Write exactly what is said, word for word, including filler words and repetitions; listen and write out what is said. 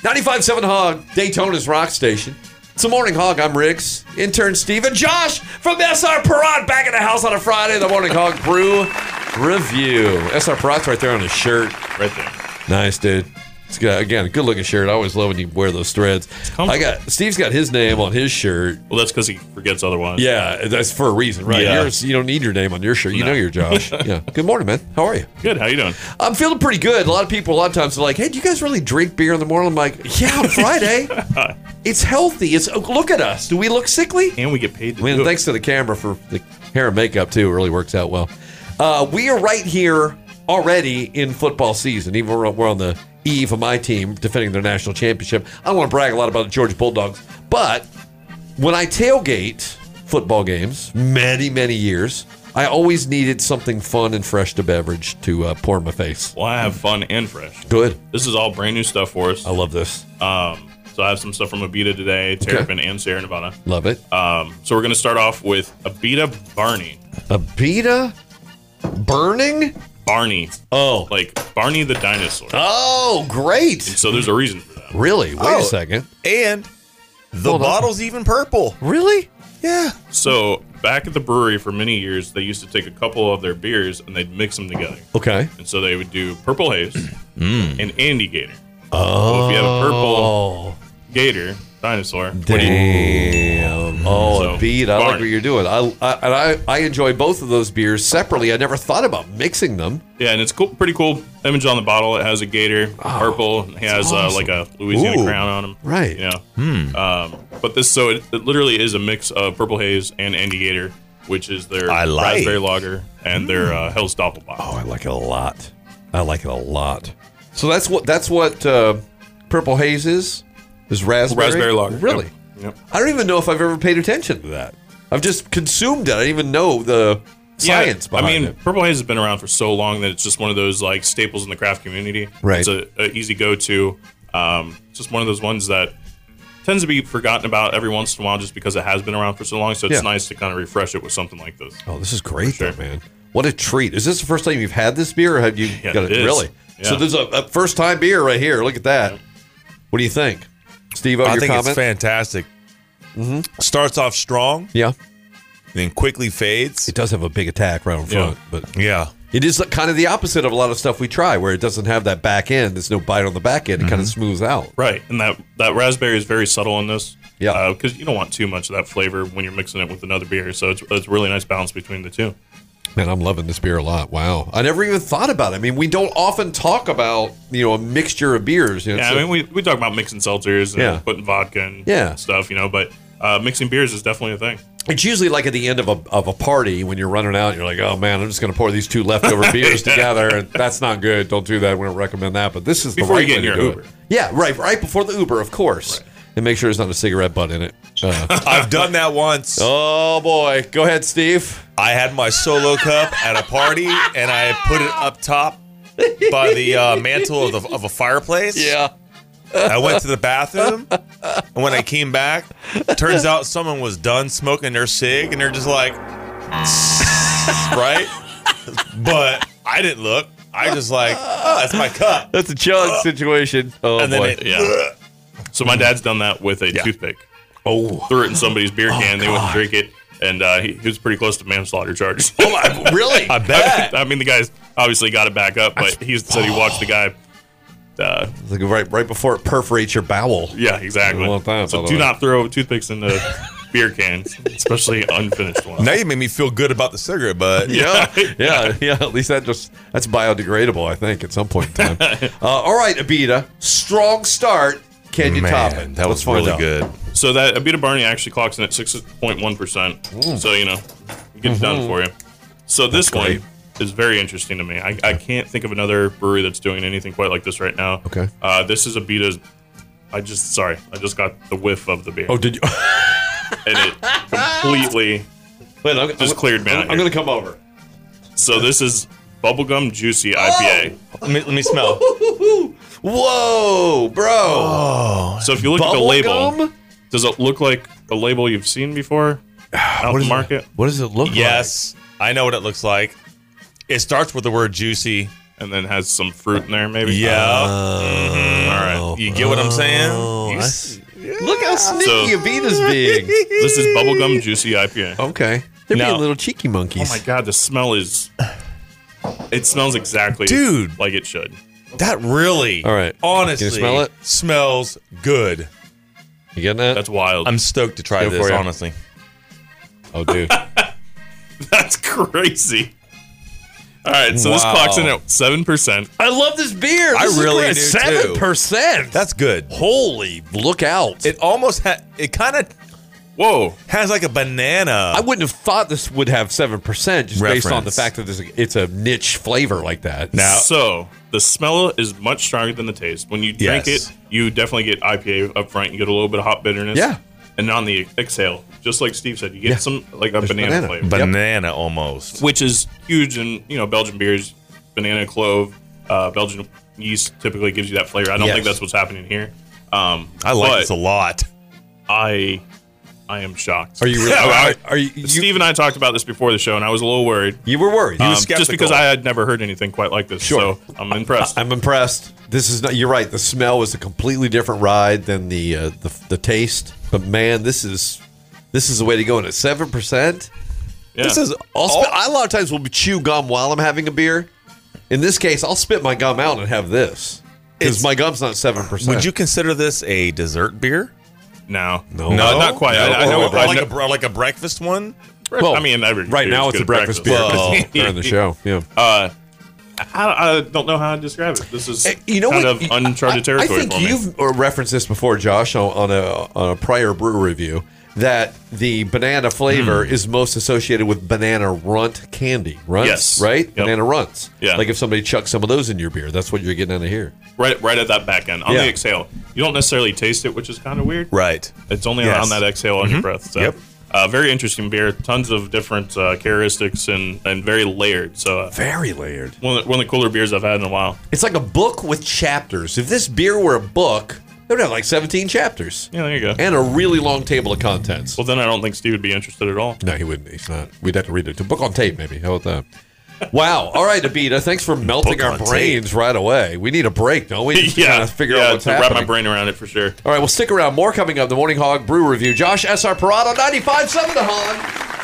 ninety-five point seven Hog, Daytona's rock station. It's the Morning Hog. I'm Riggs. Intern Steve and Josh from S R Parade back in the house on a Friday. The Morning Hog Brew Review. S R Parade's right there on his shirt. Right there. Nice, dude. It's got, again, a good-looking shirt. I always love when you wear those threads. I got Steve's got his name on his shirt. Well, that's because he forgets otherwise. Yeah, that's for a reason, right? Yeah. Yours, you don't need your name on your shirt. You No. know you're Josh. Yeah. Good morning, man. How are you? Good. How you doing? I'm feeling pretty good. A lot of people, a lot of times, are like, "Hey, do you guys really drink beer in the morning?" I'm like, "Yeah, on Friday. It's healthy. It's oh, look at us. Do we look sickly?" And we get paid to I mean, do thanks it. to the camera for the hair and makeup too. It really works out well. Uh, we are right here already in football season. Even we're, we're on the eve of my team defending their national championship. I don't want to brag a lot about the Georgia Bulldogs, but when I tailgate football games, many many years, I always needed something fun and fresh to beverage to uh, pour in my face. Well, I have fun and fresh. Good. This is all brand new stuff for us. I love this. Um, so I have some stuff from Abita today, Terrapin, and Sierra Nevada. Love it. Um, so we're going to start off with Abita Barney. Abita burning. Barney. Oh. Like Barney the dinosaur. Oh, great. So there's a reason for that. Really? Wait Oh. a second. And the Hold on. bottle's even purple. Really? Yeah. So back at the brewery for many years, they used to take a couple of their beers and they'd mix them together. Okay. And so they would do Purple Haze and Andy Gator. Oh. So if you have a purple Gator dinosaur, what do you Damn. Oh, So, a beat. I like Barney. what you're doing. I, I and I, I enjoy both of those beers separately. I never thought about mixing them. Yeah, and it's cool, pretty cool image on the bottle. It has a gator, purple. It has uh, like a Louisiana Ooh. crown on him. Right. You know. Um, but this, so it, it literally is a mix of Purple Haze and Andy Gator, which is their I like. raspberry lager and their uh, Hell's Doppelbock. Oh, I like it a lot. I like it a lot. So that's what that's what uh, Purple Haze is. Is raspberry. Raspberry lager. Really? Yep. Yep. I don't even know if I've ever paid attention to that. I've just consumed it. I didn't even know the science yeah, I behind mean, it. Purple Haze has been around for so long that it's just one of those like staples in the craft community. Right. It's a, a easy go-to. Um, it's just one of those ones that tends to be forgotten about every once in a while just because it has been around for so long. So it's Yeah. nice to kind of refresh it with something like this. Oh, this is great, sure. though, man. What a treat. Is this the first time you've had this beer, or have you Yeah, got it? it is. Really? Yeah. So there's a, a first-time beer right here. Look at that. What do you think? Steve, I your think comment? it's fantastic. Mm-hmm. Starts off strong, Yeah. then quickly fades. It does have a big attack right in front, Yeah. but Yeah. it is kind of the opposite of a lot of stuff we try, where it doesn't have that back end. There's no bite on the back end. It kind of smooths out. Right. And that, that raspberry is very subtle in this. Yeah. Because you don't want too much of that flavor when you're mixing it with another beer. So it's, it's a really nice balance between the two. Man, I'm loving this beer a lot. Wow. I never even thought about it. I mean, we don't often talk about, you know, a mixture of beers. You know, Yeah, so- I mean, we, we talk about mixing seltzers and Yeah. putting vodka and Yeah. stuff, you know, but uh, mixing beers is definitely a thing. It's usually like at the end of a of a party when you're running out. You're like, oh man, I'm just going to pour these two leftover beers together, and that's not good. Don't do that. We don't recommend that. But this is the Before right you get way in to your do Uber. it. Yeah, right, right before the Uber, of course, and make sure there's not a cigarette butt in it. Uh, I've done that once. oh boy, go ahead, Steve. I had my solo cup at a party, and I put it up top by the uh, mantle of, the, of a fireplace. Yeah. I went to the bathroom, and when I came back, turns out someone was done smoking their cig, and they're just like, right? But I didn't look. I just like, oh, that's my cup. That's a challenge situation. Oh And then boy. it, Yeah. So my dad's done that with a Yeah. toothpick. oh, Threw it in somebody's beer can. They wouldn't drink it. And uh, he, he was pretty close to manslaughter charges. oh my, really? I bet. I mean, the guy's obviously got it back up, but he said he watched the guy. Uh, Like right, right before it perforates your bowel. yeah, exactly. Well, that's so all do right. not throw toothpicks in the beer cans, especially unfinished ones. Now you made me feel good about the cigarette butt. Yeah, yeah, yeah. At least that just that's biodegradable, I think, at some point in time. uh, all right, Abita, strong start. Can you Man, top it? that Let's was find really out. good. So that Abita Barney actually clocks in at six point one percent. So, you know, we get it done for you. So this Mm-hmm. That's one is very interesting to me. I, I can't think of another brewery that's doing anything quite like this right now. Okay. Uh, this is Abita's. I just, sorry, I just got the whiff of the beer. Oh, did you? And it completely Wait, I'm, just I'm, cleared me I'm, out I'm here. going to come over. So this is Bubblegum Juicy I P A. Let me, let me smell. Whoa, bro! Oh, So if you look at the Bubble label, gum? does it look like a label you've seen before out in the market? What does it look yes. I know what it looks like. It starts with the word juicy. and then has some fruit in there, maybe. Yeah. All right. You get what I'm saying? Oh, You I s- see. Look how sneaky So- Avita's being. This is bubblegum juicy I P A. Okay. They're Now- being little cheeky Oh monkeys. my god, the smell is. It smells exactly, Dude. like it should. That really, All right. honestly, Can you smell it? smells good. You getting that? That's wild. I'm stoked to try Go this, for it. honestly. oh, dude. That's crazy. All right, so this Wow. clocks in at seven percent. I love this beer. I This is really great. do, too. Seven percent. That's good. Holy, look out! It almost ha- it kind of Whoa. has like a banana. I wouldn't have thought this would have seven percent just based on the Reference. fact that this, it's a niche flavor like that. Now- So the smell is much stronger than the taste. When you drink Yes. it, you definitely get I P A up front. You get a little bit of hot bitterness. Yeah. And on the exhale, just like Steve said, you get Yeah. some like a There's banana, banana. flavor, banana almost. which is huge in you know Belgian beers. Banana, clove, uh, Belgian yeast typically gives you that flavor. I don't Yes. think that's what's happening here. Um, I like but this a lot. I, I am shocked. Are you really? I- Are, are you, you? Steve and I talked about this before the show, and I was a little worried. You were worried. Um, was just skeptical. because I had never heard anything quite like this. Sure. So I'm impressed. I'm impressed. This is not. You're right. The smell was a completely different ride than the uh, the, the taste. But man, this is this is the way to go. And at seven percent, Yeah. this is. I'll spit, I, a lot of times will chew gum while I'm having a beer. In this case, I'll spit my gum out and have this because It's- my gum's not seven percent. Would you consider this a dessert beer? no, No. no, not quite. I, I know. Or I like, know- a, br- like a breakfast one? Well, I mean, every right beer now is it's good a at breakfast, breakfast. beer Well- during the show. Yeah. Uh, I, I don't know how to describe it. This is Uh, You know kind what? of uncharted I- territory I think for me. you've uh, referenced this before, Josh, on, on a on a prior brew review. That the banana flavor is most associated with banana runt candy. Runts, Yes. right? Yep. Banana runts. Yeah. Like if somebody chucks some of those in your beer, that's what you're getting out of here. right, right at that back end on Yeah. the exhale. You don't necessarily taste it, which is kind of weird. Right. It's only Yes. on that exhale on your breath. So, Yep. uh, very interesting beer. Tons of different uh, characteristics and and very layered. So uh, Very layered. one of, the, one of the cooler beers I've had in a while. It's like a book with chapters. If this beer were a book, it would have like seventeen chapters Yeah, there you go. and a really long table of contents. Well, then I don't think Steve would be interested at all. No, he wouldn't. He's not. We'd have to read it. A book on tape, maybe. How about that? Wow. All right, Abita. Thanks for melting Book our on brains right away. We need a break, don't we? Just to yeah, kind of figure yeah, out what's to happening. wrap my brain around it for sure. All right, well, stick around. More coming up. The Morning Hog Brew Review. Josh S R. Parado, ninety-five point seven The Hog.